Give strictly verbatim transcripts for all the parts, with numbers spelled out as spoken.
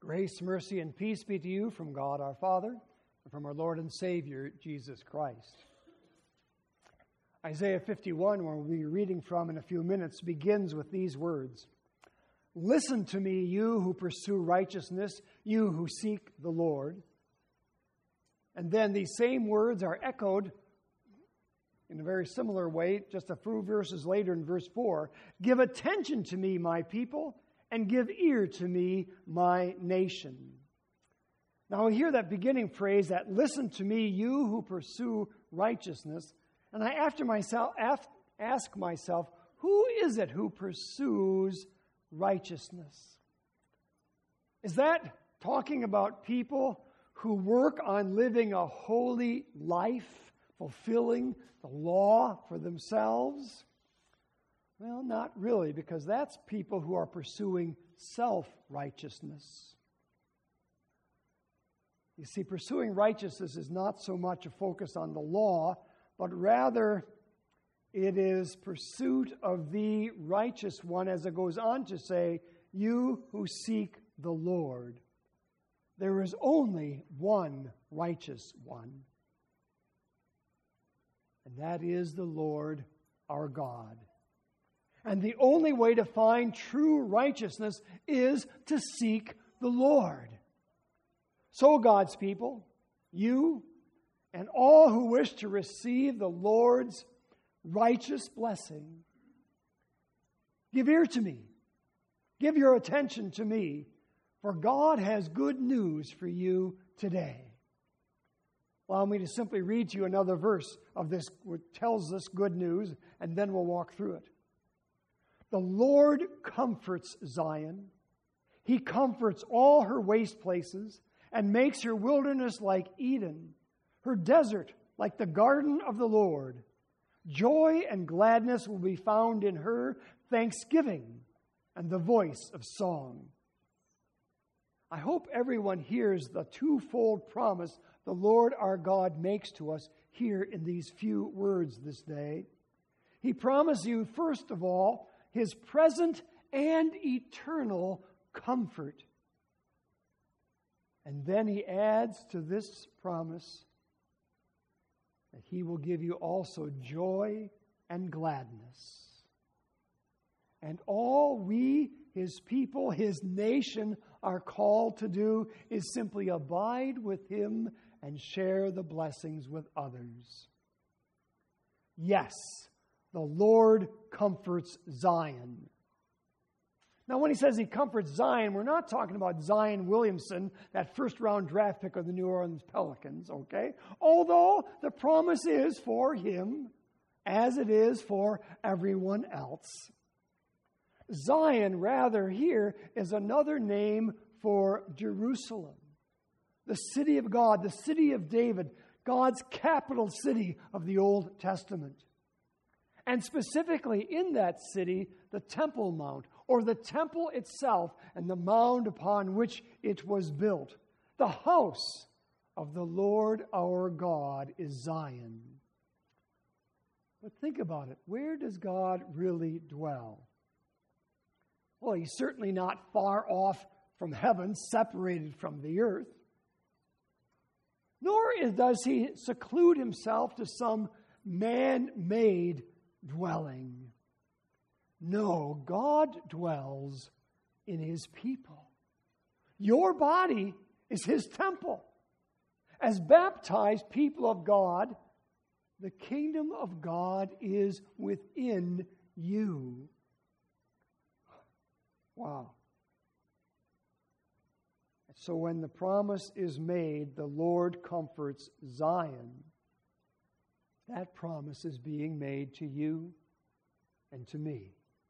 Grace, mercy, and peace be to you from God our Father and from our Lord and Savior, Jesus Christ. Isaiah fifty-one, where we'll be reading from in a few minutes, begins with these words. Listen to me, you who pursue righteousness, you who seek the Lord. And then these same words are echoed in a very similar way, just a few verses later in verse four. Give attention to me, my people, and give ear to me, my nation. Now we hear that beginning phrase, that listen to me, you who pursue righteousness. And I after myself ask myself, who is it who pursues righteousness? Is that talking about people who work on living a holy life, fulfilling the law for themselves? Well, not really, because that's people who are pursuing self-righteousness. You see, pursuing righteousness is not so much a focus on the law, but rather it is pursuit of the righteous one, as it goes on to say, you who seek the Lord. There is only one righteous one, and that is the Lord our God. And the only way to find true righteousness is to seek the Lord. So, God's people, you and all who wish to receive the Lord's righteous blessing, give ear to me. Give your attention to me, for God has good news for you today. Allow me to simply read to you another verse of this, which tells us good news, and then we'll walk through it. The Lord comforts Zion. He comforts all her waste places and makes her wilderness like Eden, her desert like the garden of the Lord. Joy and gladness will be found in her, thanksgiving and the voice of song. I hope everyone hears the twofold promise the Lord our God makes to us here in these few words this day. He promises you, first of all, His present and eternal comfort. And then He adds to this promise that He will give you also joy and gladness. And all we, His people, His nation, are called to do is simply abide with Him and share the blessings with others. Yes, the Lord comforts Zion. Now, when He says He comforts Zion, we're not talking about Zion Williamson, that first-round draft pick of the New Orleans Pelicans, okay? Although the promise is for him, as it is for everyone else. Zion, rather, here is another name for Jerusalem, the city of God, the city of David, God's capital city of the Old Testament. And specifically in that city, the Temple Mount, or the temple itself and the mound upon which it was built. The house of the Lord our God is Zion. But think about it. Where does God really dwell? Well, He's certainly not far off from heaven, separated from the earth. Nor does He seclude Himself to some man-made dwelling. No, God dwells in His people. Your body is His temple. As baptized people of God, the kingdom of God is within you. Wow. So when the promise is made, the Lord comforts Zion, that promise is being made to you and to me.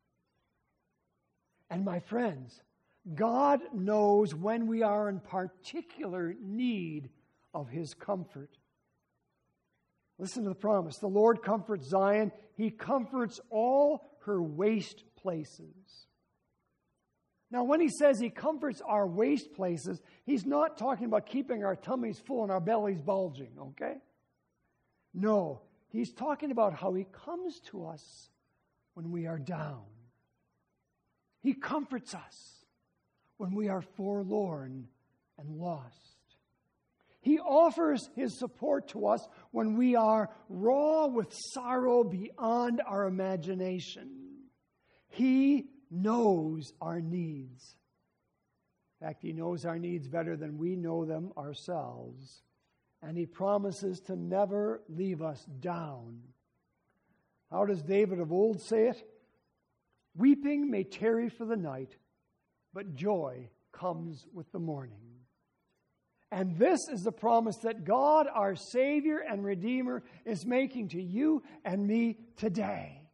And my friends, God knows when we are in particular need of His comfort. Listen to the promise. The Lord comforts Zion. He comforts all her waste places. Now, when He says He comforts our waste places, He's not talking about keeping our tummies full and our bellies bulging, okay? No, He's talking about how He comes to us when we are down. He comforts us when we are forlorn and lost. He offers His support to us when we are raw with sorrow beyond our imagination. He knows our needs. In fact, He knows our needs better than we know them ourselves. And He promises to never leave us down. How does David of old say it? Weeping may tarry for the night, but joy comes with the morning. And this is the promise that God, our Savior and Redeemer, is making to you and me today.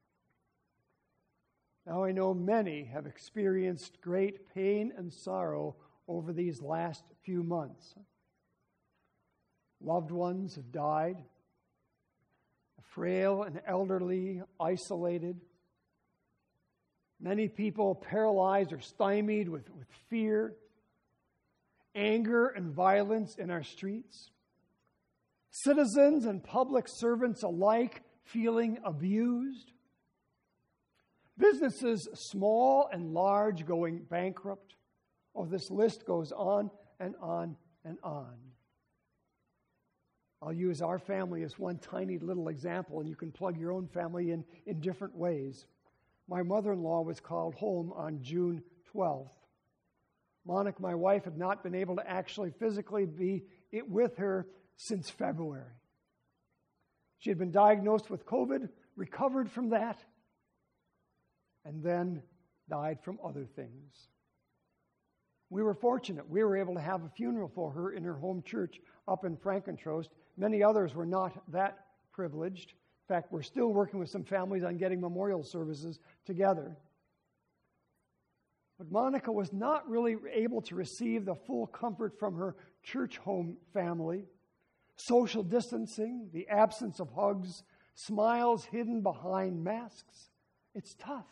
Now, I know many have experienced great pain and sorrow over these last few months. Loved ones have died, frail and elderly, isolated. Many people paralyzed or stymied with, with fear, anger, and violence in our streets. Citizens and public servants alike feeling abused. Businesses, small and large, going bankrupt. Oh, this list goes on and on and on. I'll use our family as one tiny little example, and you can plug your own family in in different ways. My mother-in-law was called home on June twelfth. Monica, my wife, had not been able to actually physically be with her since February. She had been diagnosed with COVID, recovered from that, and then died from other things. We were fortunate. We were able to have a funeral for her in her home church up in Frankentrost. Many others were not that privileged. In fact, we're still working with some families on getting memorial services together. But Monica was not really able to receive the full comfort from her church home family. Social distancing, the absence of hugs, smiles hidden behind masks. It's tough.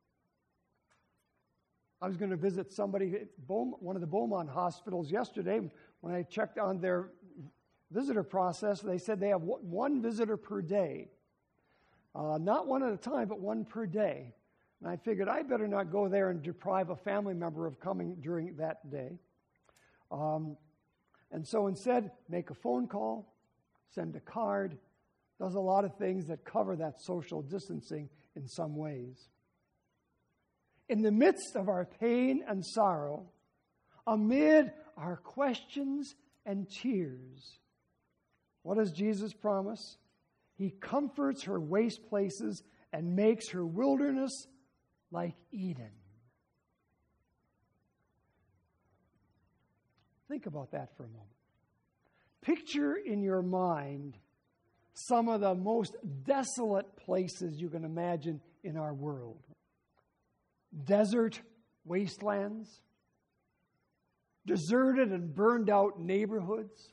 I was going to visit somebody at one of the Beaumont hospitals yesterday. When I checked on their visitor process, they said they have one visitor per day. Uh, not one at a time, but one per day. And I figured I better not go there and deprive a family member of coming during that day. Um, and so instead, make a phone call, send a card, does a lot of things that cover that social distancing in some ways. In the midst of our pain and sorrow, amid our questions and tears, what does Jesus promise? He comforts her waste places and makes her wilderness like Eden. Think about that for a moment. Picture in your mind some of the most desolate places you can imagine in our world. Desert wastelands, deserted and burned out neighborhoods,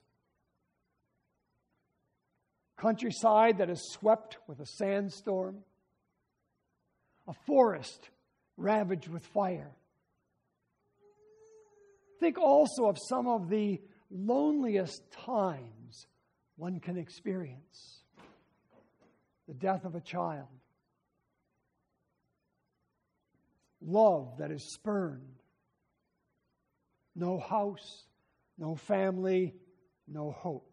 countryside that is swept with a sandstorm, a forest ravaged with fire. Think also of some of the loneliest times one can experience. The death of a child. Love that is spurned. No house, no family, no hope.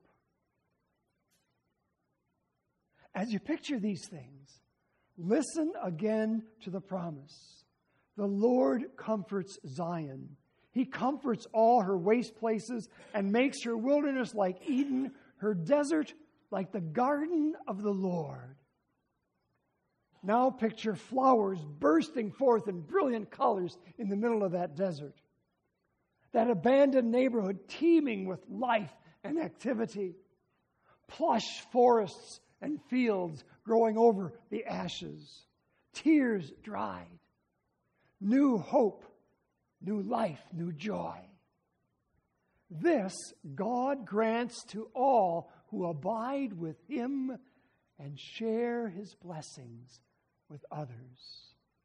As you picture these things, listen again to the promise. The Lord comforts Zion. He comforts all her waste places and makes her wilderness like Eden, her desert like the garden of the Lord. Now picture flowers bursting forth in brilliant colors in the middle of that desert. That abandoned neighborhood teeming with life and activity. Plush forests and fields growing over the ashes. Tears dried. New hope, new life, new joy. This God grants to all who abide with Him and share His blessings with others.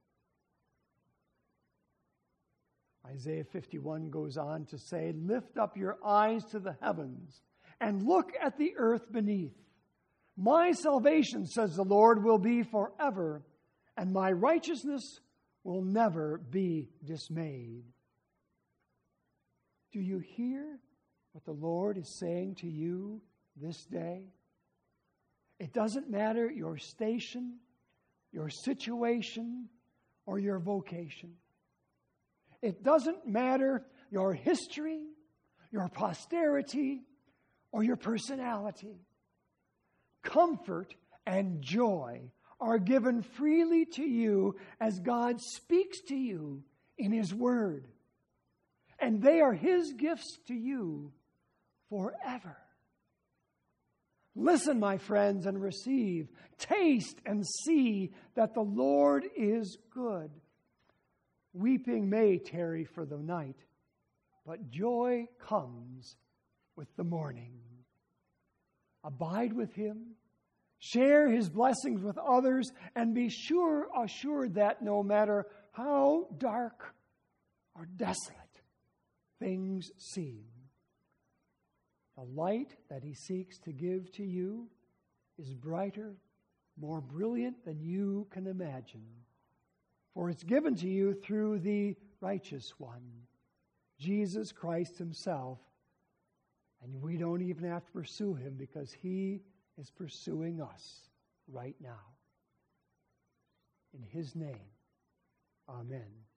Isaiah fifty-one goes on to say, "Lift up your eyes to the heavens and look at the earth beneath. My salvation, says the Lord, will be forever, and my righteousness will never be dismayed." Do you hear what the Lord is saying to you this day? It doesn't matter your station, your situation, or your vocation. It doesn't matter your history, your posterity, or your personality. Comfort and joy are given freely to you as God speaks to you in His Word. And they are His gifts to you forever. Listen, my friends, and receive. Taste and see that the Lord is good. Weeping may tarry for the night, but joy comes with the morning. Abide with Him, share His blessings with others, and be sure, assured that no matter how dark or desolate things seem, the light that He seeks to give to you is brighter, more brilliant than you can imagine. For it's given to you through the righteous one, Jesus Christ Himself. And we don't even have to pursue Him because He is pursuing us right now. In His name, amen.